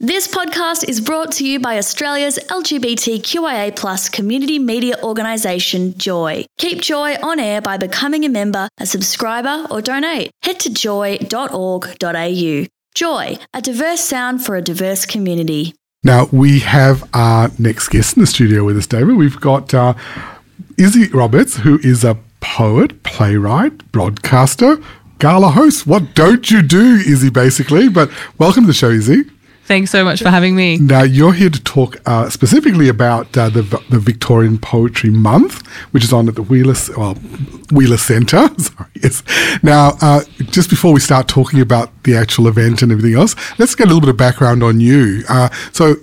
This podcast is brought to you by Australia's LGBTQIA+ community media organisation, Joy. Keep Joy on air by becoming a member, a subscriber or donate. Head to joy.org.au. Joy, a diverse sound for a diverse community. Now, we have our next guest in the studio with us, David. We've got Izzy Roberts, who is a poet, playwright, broadcaster, gala host. What don't you do, Izzy, basically? But welcome to the show, Izzy. Thanks so much for having me. Now, you're here to talk specifically about the Victorian Poetry Month, which is on at the Wheeler Centre. Sorry, yes. Now, just before we start talking about the actual event and everything else, let's get a little bit of background on you. So,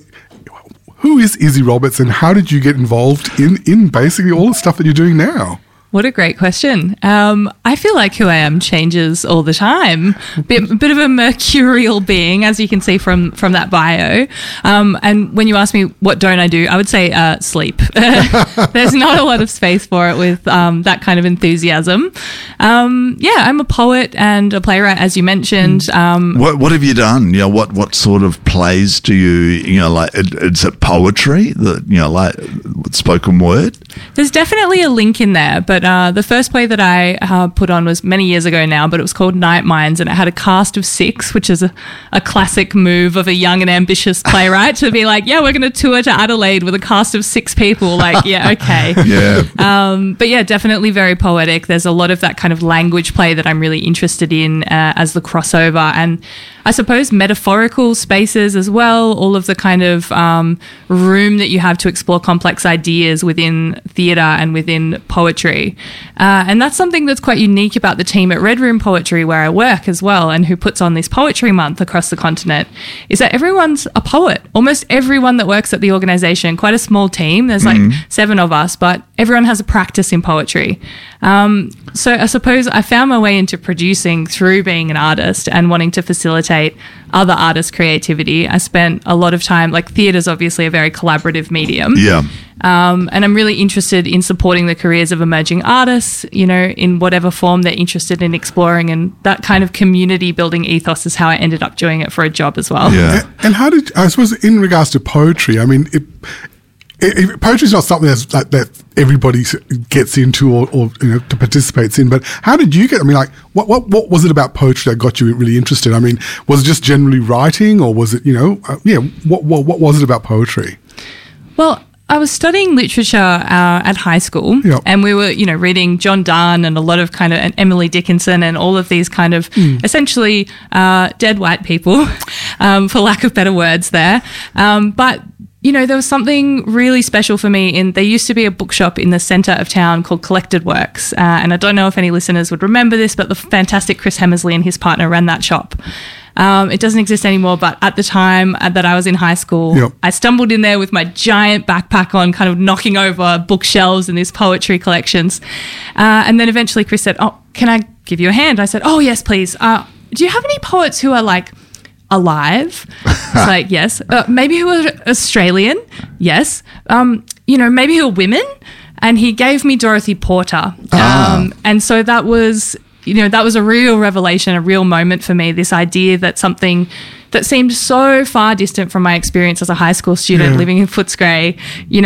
who is Izzy Roberts and how did you get involved in basically all the stuff that you're doing now? What a great question. I feel like who I am changes all the time. Bit of a mercurial being, as you can see from that bio. And when you ask me what don't I do, I would say sleep. There's not a lot of space for it with that kind of enthusiasm. I'm a poet and a playwright, as you mentioned. What have you done? You know, what sort of plays do you like? Is it poetry? Like spoken word? There's definitely a link in there, but the first play that I put on was many years ago now, but it was called Night Minds, and it had a cast of 6, which is a classic move of a young and ambitious playwright to be like, yeah, we're going to tour to Adelaide with a cast of 6 people. Like, yeah, okay. Yeah. But yeah, definitely very poetic. There's a lot of that kind of language play that I'm really interested in as the crossover, and I suppose metaphorical spaces as well, all of the kind of room that you have to explore complex ideas within theatre and within poetry. And that's something that's quite unique about the team at Red Room Poetry, where I work as well, and who puts on this Poetry Month across the continent, is that everyone's a poet. Almost everyone that works at the organisation, quite a small team, there's like 7 of us, but everyone has a practice in poetry. So I suppose I found my way into producing through being an artist and wanting to facilitate other artists' creativity. I spent a lot of time, like theatre's obviously a very collaborative medium. Yeah. And I'm really interested in supporting the careers of emerging artists, in whatever form they're interested in exploring. And that kind of community building ethos is how I ended up doing it for a job as well. Yeah. And how did, I suppose, in regards to poetry, I mean, poetry is not something that everybody gets into or participates in. But how did you get? I mean, like, what was it about poetry that got you really interested? I mean, was it just generally writing, or was it what was it about poetry? Well, I was studying literature at high school, and we were, reading John Donne and a lot of kind of and Emily Dickinson and all of these kind of essentially dead white people, for lack of better words there. But there was something really special for me there used to be a bookshop in the centre of town called Collected Works. And I don't know if any listeners would remember this, but the fantastic Chris Hemmersley and his partner ran that shop. It doesn't exist anymore, but at the time that I was in high school, I stumbled in there with my giant backpack on, kind of knocking over bookshelves and these poetry collections. And then eventually Chris said, "Oh, can I give you a hand?" I said, "Oh, yes, please. Do you have any poets who are like alive?" It's like, yes. Maybe who are Australian? Yes. Maybe who are women? And he gave me Dorothy Porter. And so that was, that was a real revelation, a real moment for me, this idea that something that seemed so far distant from my experience as a high school student living in Footscray,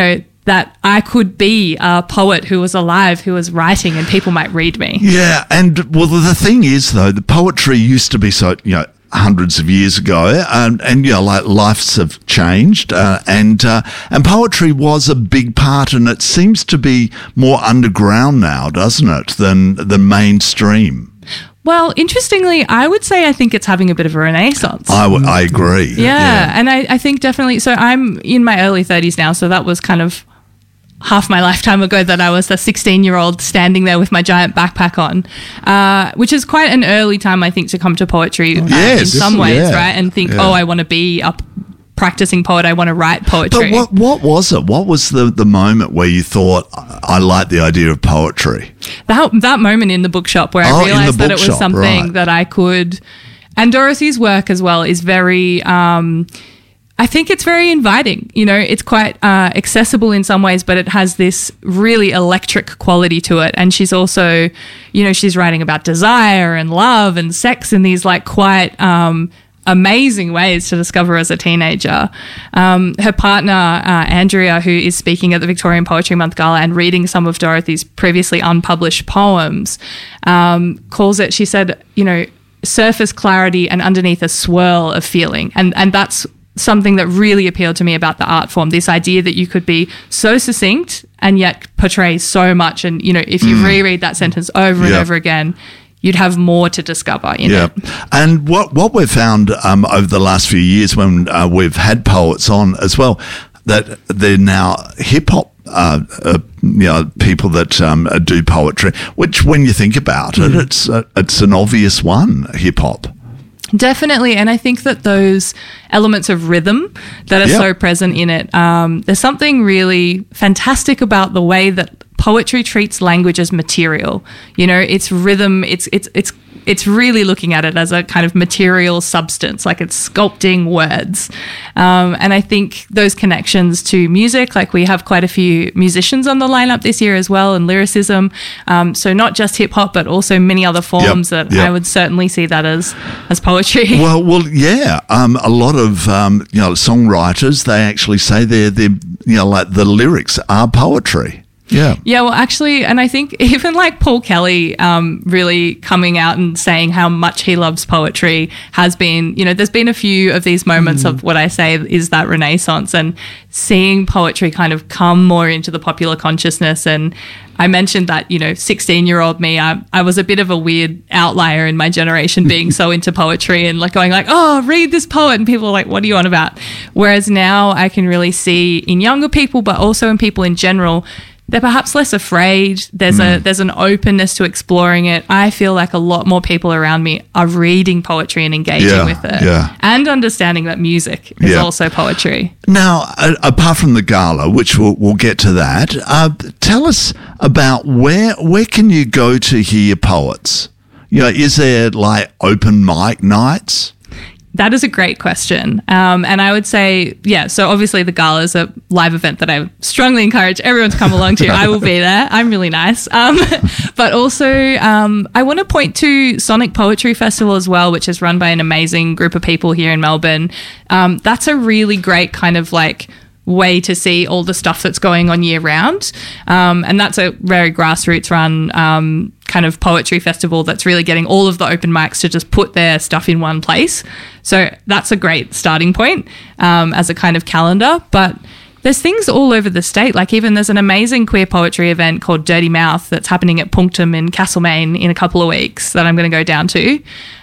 that I could be a poet who was alive, who was writing, and people might read me. Yeah, and well, the thing is, though, the poetry used to be so, hundreds of years ago, and like lives have changed, and poetry was a big part, and it seems to be more underground now, doesn't it, than the mainstream? Well, interestingly, I would say I think it's having a bit of a renaissance. I agree. Yeah. And I think definitely, so I'm in my early 30s now, so that was kind of half my lifetime ago that I was a 16-year-old standing there with my giant backpack on, which is quite an early time, I think, to come to poetry in some ways, right? And think, I want to be a practicing poet, I want to write poetry. But what was it? What was the moment where you thought, I like the idea of poetry? That moment in the bookshop where I realised that it was something that I could... And Dorothy's work as well is very... I think it's very inviting. It's quite accessible in some ways, but it has this really electric quality to it. And she's also, she's writing about desire and love and sex in these like quite amazing ways to discover as a teenager. Her partner, Andrea, who is speaking at the Victorian Poetry Month Gala and reading some of Dorothy's previously unpublished poems, calls it, she said, surface clarity and underneath a swirl of feeling. And that's something that really appealed to me about the art form, this idea that you could be so succinct and yet portray so much. And, if you reread that sentence over and over again, you'd have more to discover in it. And what we've found over the last few years when we've had poets on as well, that they're now hip-hop people that do poetry, which when you think about it, it's an obvious one, hip-hop. Definitely. And I think that those elements of rhythm that are so present in it, there's something really fantastic about the way that poetry treats language as material. It's rhythm, it's really looking at it as a kind of material substance, like it's sculpting words. And I think those connections to music, like we have quite a few musicians on the lineup this year as well, and lyricism. So not just hip hop, but also many other forms that I would certainly see that as poetry. Well, yeah. A lot of songwriters, they actually say they're like the lyrics are poetry. Yeah. Yeah, well, actually, and I think even like Paul Kelly really coming out and saying how much he loves poetry has been, there's been a few of these moments of what I say is that renaissance and seeing poetry kind of come more into the popular consciousness. And I mentioned that, 16-year-old me, I was a bit of a weird outlier in my generation being so into poetry and like going like, oh, read this poet. And people are like, what are you on about? Whereas now I can really see in younger people, but also in people in general, they're perhaps less afraid. There's an openness to exploring it. I feel like a lot more people around me are reading poetry and engaging with it and understanding that music is also poetry. Now, apart from the gala, which we'll get to that, tell us about where can you go to hear poets? Is there like open mic nights? That is a great question. And I would say, so obviously the gala is a live event that I strongly encourage everyone to come along to. I will be there. I'm really nice. But also I want to point to Sonic Poetry Festival as well, which is run by an amazing group of people here in Melbourne. That's a really great kind of like way to see all the stuff that's going on year round. And that's a very grassroots run kind of poetry festival that's really getting all of the open mics to just put their stuff in one place. So that's a great starting point as a kind of calendar. But there's things all over the state. Like even there's an amazing queer poetry event called Dirty Mouth that's happening at Punctum in Castlemaine in a couple of weeks that I'm going to go down to.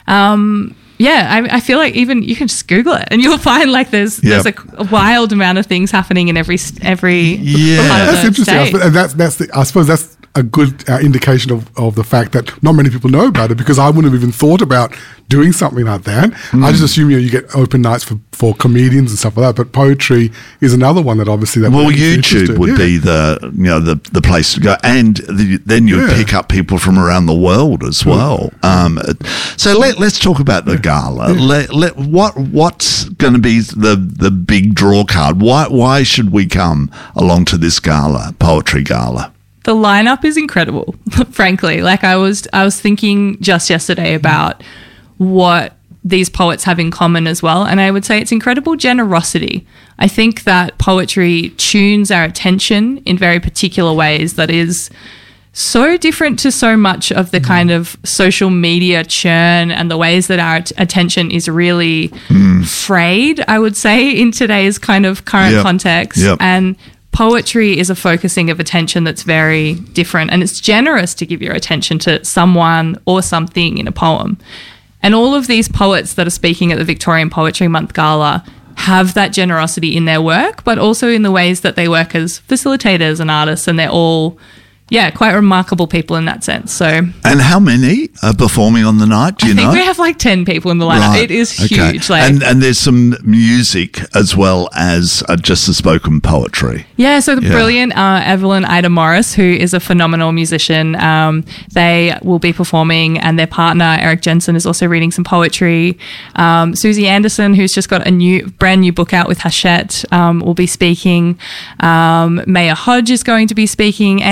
I feel like even you can just Google it and you'll find like there's a wild amount of things happening in every part of that's interesting. state. And I suppose that's a good indication of the fact that not many people know about it, because I wouldn't have even thought about doing something like that. I just assume you get open nights for comedians and stuff like that, but poetry is another one that obviously YouTube would be the place to go, and then you would pick up people from around the world as well. So let's talk about the gala. What's going to be the big draw card? Why should we come along to this gala, poetry gala? The lineup is incredible, frankly. Like I was thinking just yesterday about what these poets have in common as well, and I would say it's incredible generosity. I think that poetry tunes our attention in very particular ways that is so different to so much of the kind of social media churn and the ways that our attention is really frayed, I would say, in today's kind of current context. And poetry is a focusing of attention that's very different, and it's generous to give your attention to someone or something in a poem. And all of these poets that are speaking at the Victorian Poetry Month Gala have that generosity in their work, but also in the ways that they work as facilitators and artists, and they're all quite remarkable people in that sense. So, and how many are performing on the night? Do you know? I think we have like 10 people in the lineup. Right. It is huge. And there's some music as well as just the spoken poetry. Yeah, so the brilliant Evelyn Ida Morris, who is a phenomenal musician, they will be performing, and their partner Eric Jensen is also reading some poetry. Susie Anderson, who's just got a brand new book out with Hachette, will be speaking. Maya Hodge is going to be speaking. Andy Jackson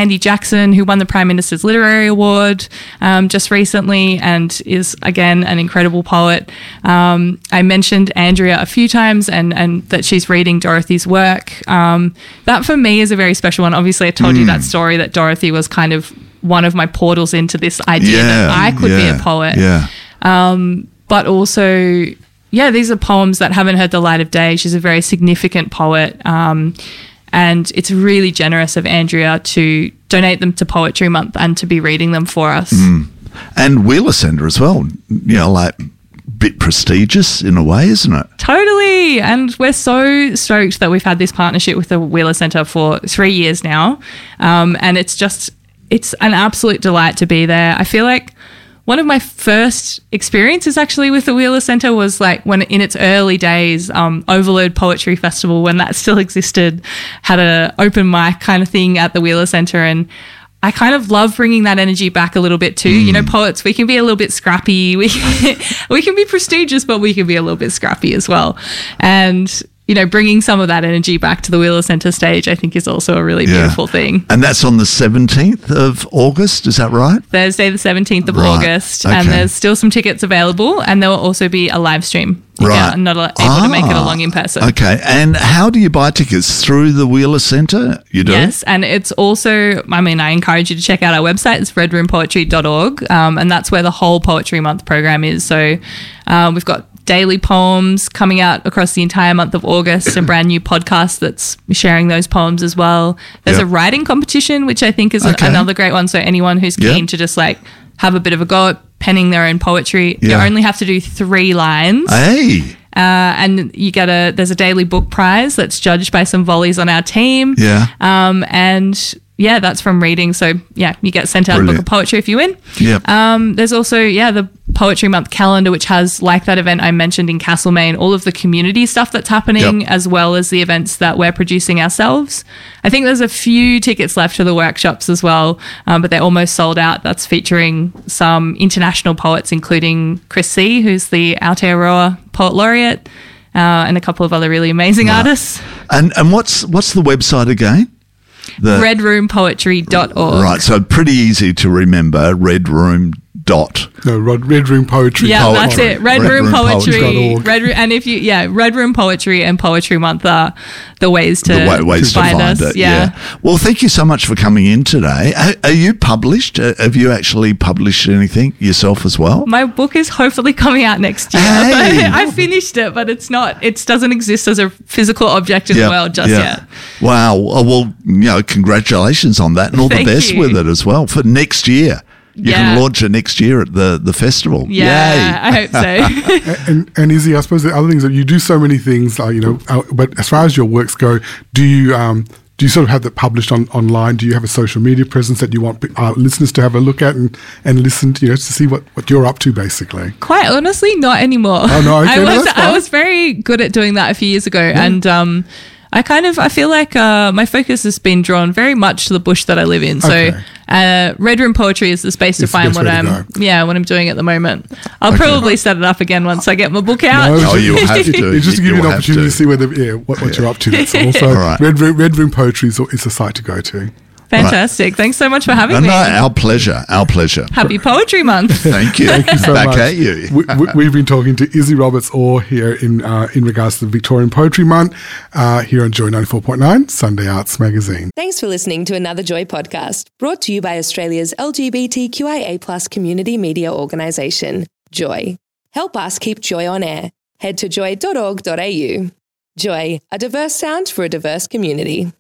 Jackson, who won the Prime Minister's Literary Award just recently and is, again, an incredible poet. I mentioned Andrea a few times and that she's reading Dorothy's work. That for me is a very special one. Obviously, I told you that story that Dorothy was kind of one of my portals into this idea that I could be a poet. Yeah. But also, these are poems that haven't heard the light of day. She's a very significant poet. And it's really generous of Andrea to donate them to Poetry Month and to be reading them for us. And Wheeler Centre as well, like bit prestigious in a way, isn't it? Totally. And we're so stoked that we've had this partnership with the Wheeler Centre for 3 years now. And it's an absolute delight to be there. I feel like one of my first experiences actually with the Wheeler Centre was like when in its early days, Overload Poetry Festival, when that still existed, had an open mic kind of thing at the Wheeler Centre. And I kind of love bringing that energy back a little bit too. Poets, we can be a little bit scrappy. We can be prestigious, but we can be a little bit scrappy as well. And bringing some of that energy back to the Wheeler Centre stage, I think, is also a really beautiful thing. And that's on the 17th of August, is that right? Thursday, the 17th of August. Okay. And there's still some tickets available, and there will also be a live stream. I'm not able to make it along in person. Okay. And how do you buy tickets? Through the Wheeler Centre? You do? Yes. And it's also, I encourage you to check out our website. It's redroompoetry.org. And that's where the whole Poetry Month program is. So we've got daily poems coming out across the entire month of August, a brand new podcast that's sharing those poems as well. There's a writing competition, which I think is another great one. So anyone who's keen to just like have a bit of a go at penning their own poetry, you only have to do 3 lines. Hey. And you get there's a daily book prize that's judged by some volleys on our team. Yeah. And that's from reading. So, you get sent out a book of poetry if you win. Yep. There's also, the Poetry Month calendar, which has, like that event I mentioned in Castlemaine, all of the community stuff that's happening, as well as the events that we're producing ourselves. I think there's a few tickets left to the workshops as well, but they're almost sold out. That's featuring some international poets, including Chris C., who's the Aotearoa Poet Laureate, and a couple of other really amazing artists. And what's the website again? redroompoetry.org. Right, so pretty easy to remember, Red Room Poetry. Yeah, that's it. Red Room Poetry. And if you, Red Room Poetry and Poetry Month are the ways to find us. It. Yeah. Well, thank you so much for coming in today. Are you published? Have you actually published anything yourself as well? My book is hopefully coming out next year. Hey. I finished it, but it's not. It doesn't exist as a physical object in the world just yet. Wow. Well, congratulations on that, and all the best with it as well for next year. You can launch it next year at the festival. Yeah, yay. I hope so. and Izzy, I suppose the other things that you do so many things, but as far as your works go, do you sort of have that published online? Do you have a social media presence that you want listeners to have a look at and listen to, to see what you're up to, basically? Quite honestly, not anymore. Oh, no, okay, I was very good at doing that a few years ago, and I feel like my focus has been drawn very much to the bush that I live in. So Red Room Poetry is the space to find what I'm doing at the moment. I'll probably set it up again once I get my book out. No, you have to. It's just to give you an opportunity to see what you're up to. That's all. So right. Red Room Poetry is a site to go to. Fantastic. Right. Thanks so much for having me. No, our pleasure. Happy Poetry Month. Thank you. Thank you so much. Back at you. We've been talking to Izzy Roberts-Orr here in regards to the Victorian Poetry Month here on Joy 94.9, Sunday Arts Magazine. Thanks for listening to another Joy podcast, brought to you by Australia's LGBTQIA+ community media organisation, Joy. Help us keep Joy on air. Head to joy.org.au. Joy, a diverse sound for a diverse community.